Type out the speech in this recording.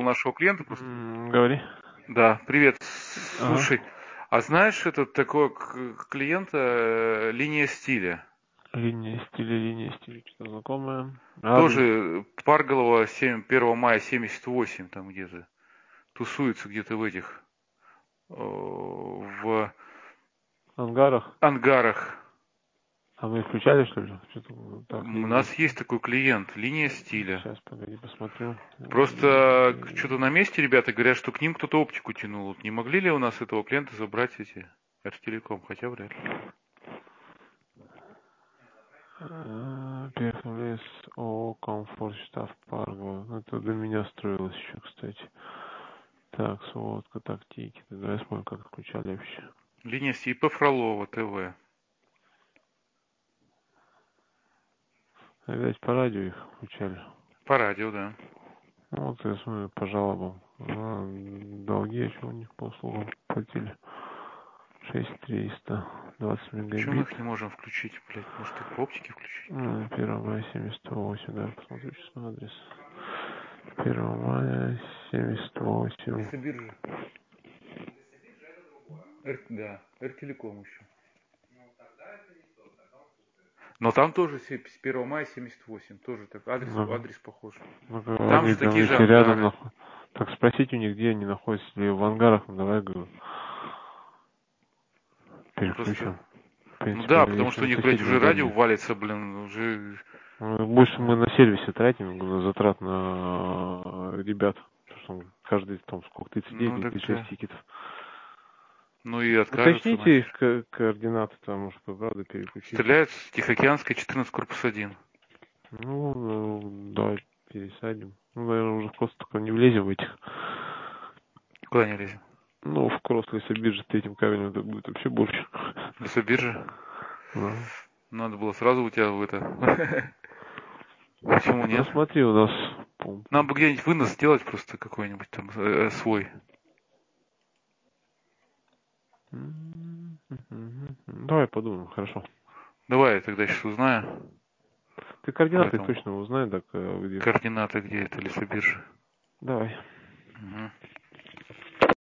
нашего клиента просто. Говори. Да, привет. Ага. Слушай, а знаешь, этот такой клиента линия стиля? Линия стиля, что-то знакомое. Адрес. Тоже Парголова 1 мая 78 там где-то. Тусуется где-то в этих, в В ангарах. ангарах. А мы включали, что ли? Что-то так, У линия. нас есть такой клиент, линия стиля. Сейчас, погоди, посмотрю. Просто что-то на месте ребята говорят, что к ним кто-то оптику тянул. Вот не могли ли у нас этого клиента забрать эти Артелеком? Хотя вряд ли. Перфолес ООО Комфорт штаб Парго. Это до меня строилось еще, кстати. Так, сводка, тактики. Давай смотрим, как включали вообще. Линия СИП Фролова ТВ. Опять по радио их включали. По радио, да. Ну, вот я смотрю по жалобам. Долги еще у них по услугам платили. 6300, 20 Почему мы мегабит. их не можем включить, блядь? Может их по оптике включить? 1 мая 78, да, посмотрю сейчас на адрес. 1 мая 78. Лесобиржа. Да, Артелеком еще. Но там тоже с 1 мая 78. Тоже так. Адрес похож. Там Они же там, такие же если рядом ангары. так спросите у них, где они находятся, или в ангарах, ну давай, говорю, переключим. Просто. В Ну принципе, да, потому если что у на них, блядь, соседнем уже радио доме. валится, блин, уже. Больше мы на сервисе тратим, затрат на ребят. Потому что каждый там сколько, 39 Ну или так 36 да. тикетов. Ну и откажутся Уточните их нахер. координаты, там, может, вы правда переключить. Стреляют с Тихоокеанской 14 корпус 1. Ну, давай пересадим. Ну, наверное, уже просто только не влезем в этих. Куда не лезем? Ну, в кросс лесобиржи третьим кабелем это будет вообще борщ. Лесобиржа? Да. Надо было сразу у тебя в это. Почему Ну, нет? смотри, у нас... Нам бы где-нибудь вынос сделать просто какой-нибудь там свой. Давай подумаем, хорошо. Давай я тогда сейчас узнаю. Ты координаты Поэтому точно узнай, так где. координаты где это лесобиржа. Давай. Угу.